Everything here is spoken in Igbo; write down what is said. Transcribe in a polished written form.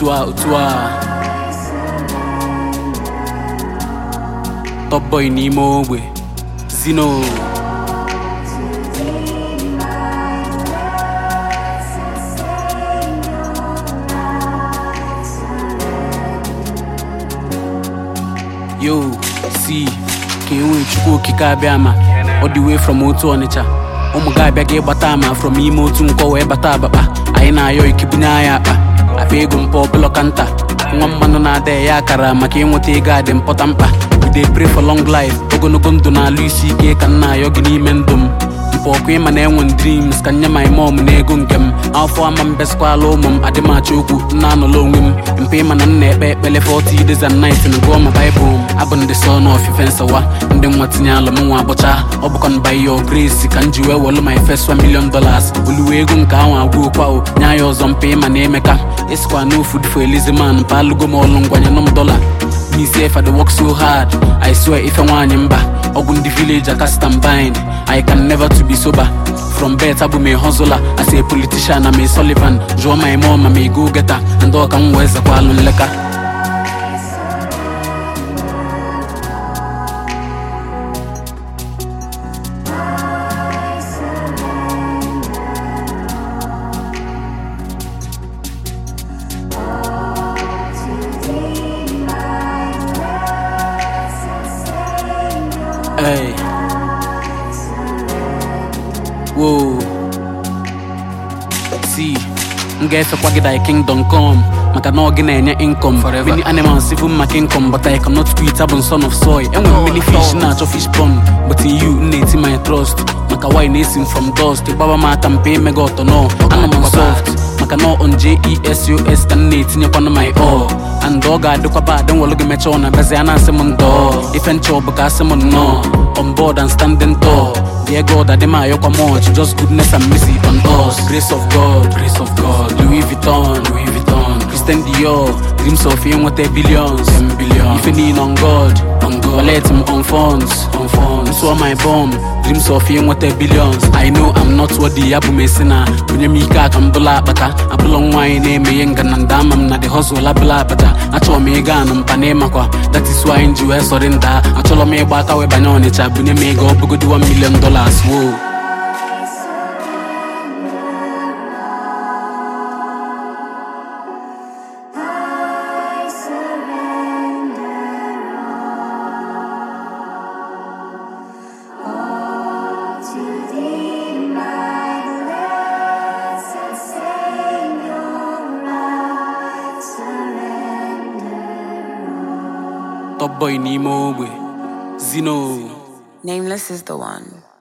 Top boy n'ime ogbe Zino. Yo, see, ka enwe chukwu okike abịa ma all the way from otu Ọnịcha. Ụmụ ga abịa ga ịgbata ama from ime otu nkọ wee bata abakpa. Anyị na-ayọ ikibunye anyị akpa ego mpa ọbụla kanta. Nwa mmanụ na-ada ya akara maka ịnweta ego adị mpọta mkpa. We dey pray for long life, ogologo ndụ na-alụ isi ike ka nna ayọ gị n'ime ndụ m. Mpa ọkụ ịma na enwe dreams ka nye my mom na ego nke m. Afọ ama mbesikwala ụmụ m adị m achọ okwu nna anụla onwe m. Mpa ịma na nna ekpe ekpele 40 days and nights na gụọ ma Bible m. Abụ ndị son of ife nsawa ndị nwa tinye alụ m nwa abụcha. Ọ bụkwa by your grace ka m ji wee welu my first $1 million. Oluwe ego nke ahụ agwụ okwa o nye anyị ọzọ mpa ịma na emeka. Esikwa no food for a lazy man mpa alụgo m ọlụ ngwanye nụ m $. Me say if I work so hard, I swear if I want mba. Ogun the village I cast and bind. I can never to be sober. From birth I be a hustler. As a politician I'm a Sullivan. Draw my mom I'm a go-getter. And all can wear the qualun leka. Hey, whoa. See, ngefekwa kwa gida kingdom come. Maka no gina enye income. Forever. Many animals even my income, but I cannot quit. I'm son of soy. And when many fish na cho fish pond, but in you nate my trust. Maka why nacing from dust. Baba ma tampe me got to know. And I'm soft. Maka no on JESUS can nate in your my all. And dog I do bad, don't look at me on a Baziana Simon door. If and chop because someone no on board and standing tall. Dear God, I demand your much, just goodness and mercy on us. Grace of God, Louis Vuitton, Christian Dior, dreams of him with billions, $10 billion. If you need on God, let him on funds. So my bomb, dreams of him with billions. I know I'm not what the Abu Messina. When you make a cambula bata, a belong wine name Yangan and Damam, na the hustle labla bata. I told me gun and Panema. That is why in US or in that. I told me about our banana, when you make up good $1 million. Whoa. Top boy n'ime ogbe Zino. Nameless is the one.